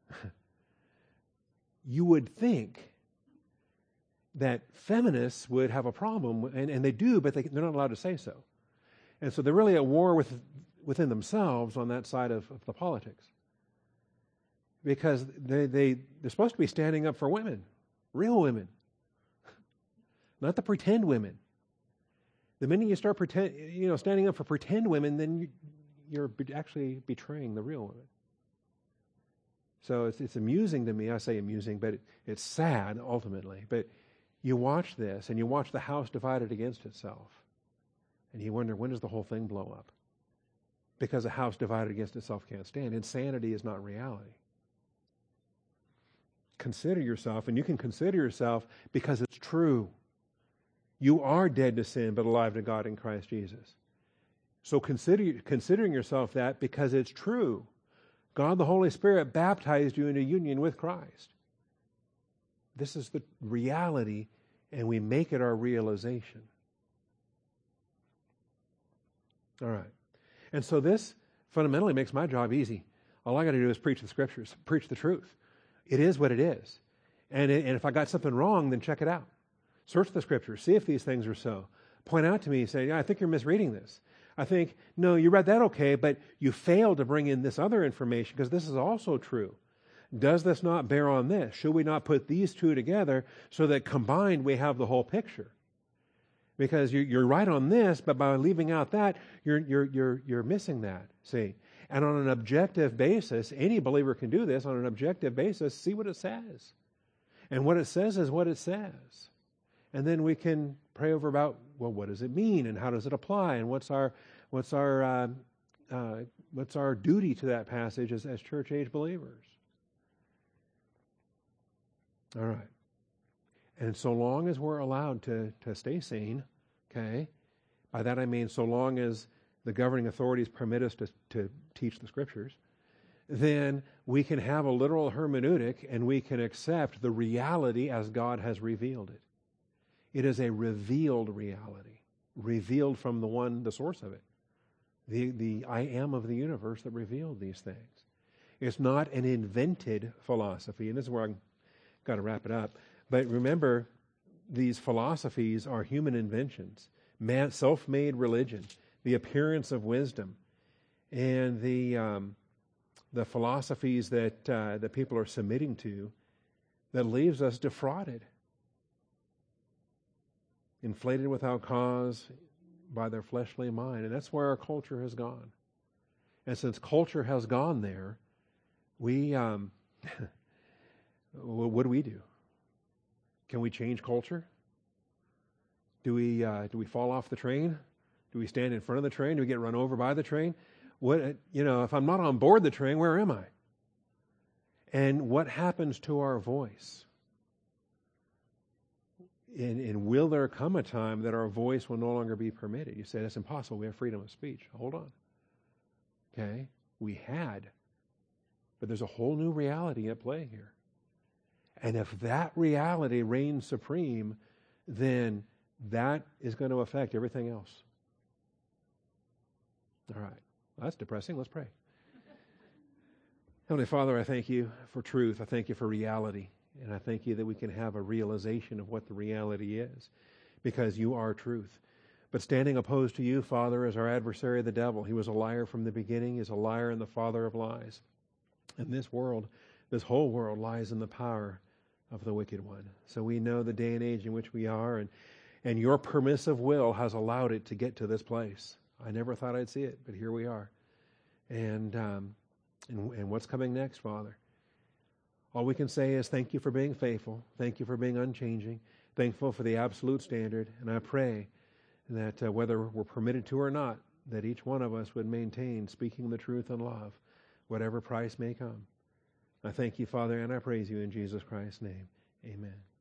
you would think that feminists would have a problem, and, and they do, but they, they're not allowed to say so. And so they're really at war with within themselves on that side of, of the politics. Because they, they, they're supposed to be standing up for women, real women, not the pretend women. The minute you start pretend, you know, standing up for pretend women, then you, you're actually betraying the real women. So it's, it's amusing to me. I say amusing, but it, it's sad ultimately. But you watch this, and you watch the house divided against itself, and you wonder, when does the whole thing blow up? Because a house divided against itself can't stand. Insanity is not reality. Consider yourself, and you can consider yourself because it's true. You are dead to sin, but alive to God in Christ Jesus. So consider considering yourself that because it's true. God the Holy Spirit baptized you into union with Christ. This is the reality, and we make it our realization. All right. And so this fundamentally makes my job easy. All I got to do is preach the Scriptures, preach the truth. It is what it is. And, it, and if I got something wrong, then check it out. Search the Scriptures, see if these things are so. Point out to me, say, yeah, I think you're misreading this. I think, no, you read that okay, but you failed to bring in this other information because this is also true. Does this not bear on this? Should we not put these two together so that combined we have the whole picture? Because you're right on this, but by leaving out that, you're, you're, you're, you're missing that, see? And on an objective basis, any believer can do this, on an objective basis, see what it says. And what it says is what it says. And then we can pray over about, well, what does it mean, and how does it apply, and what's our what's our uh, uh, what's our duty to that passage as, as church age believers? All right. And so long as we're allowed to to stay sane, okay, by that I mean so long as the governing authorities permit us to, to teach the Scriptures, then we can have a literal hermeneutic and we can accept the reality as God has revealed it. It is a revealed reality, revealed from the one, the source of it, the, the I am of the universe that revealed these things. It's not an invented philosophy, and this is where I've got to wrap it up. But remember, these philosophies are human inventions, man, self-made religion, the appearance of wisdom, and the um, the philosophies that uh, that people are submitting to that leaves us defrauded, inflated without cause by their fleshly mind. And that's where our culture has gone. And since culture has gone there, we, um, what do we do? Can we change culture? Do we, uh, do we fall off the train? Do we stand in front of the train? Do we get run over by the train? What, you know, if I'm not on board the train, where am I? And what happens to our voice? And, and will there come a time that our voice will no longer be permitted? You say, that's impossible. We have freedom of speech. Hold on. Okay? We had. But there's a whole new reality at play here. And if that reality reigns supreme, then that is going to affect everything else. All right. Well, that's depressing. Let's pray. Heavenly Father, I thank you for truth. I thank you for reality. And I thank you that we can have a realization of what the reality is, because you are truth. But standing opposed to you, Father, is our adversary, the devil. He was a liar from the beginning. He's a liar and the father of lies. And this world, this whole world, lies in the power of the wicked one. So we know the day and age in which we are, and, and your permissive will has allowed it to get to this place. I never thought I'd see it, but here we are. And, um, and, and what's coming next, Father? All we can say is thank you for being faithful. Thank you for being unchanging. Thankful for the absolute standard. And I pray that uh, whether we're permitted to or not, that each one of us would maintain speaking the truth in love, whatever price may come. I thank you, Father, and I praise you in Jesus Christ's name. Amen.